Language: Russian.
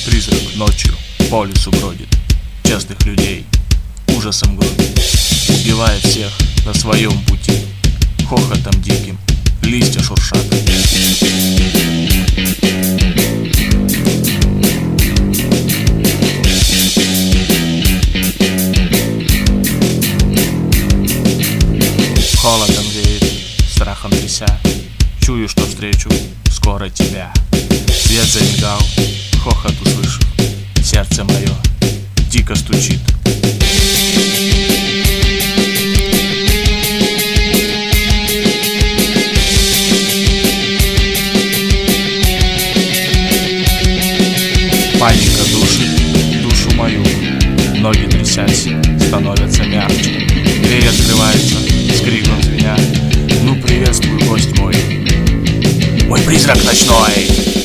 Призрак ночью по лесу бродит, частых людей ужасом гробит, убивая всех на своем пути, хохотом диким листья шуршат. Холодом веет, страхом тряся, чую, что встречу скоро тебя. Свет замигал, хохот услышав, сердце мое дико стучит. Паника душит душу мою, ноги трясясь становятся мягче. Дверь открывается с криком звеня: ну приветствуй, гость мой, мой призрак ночной.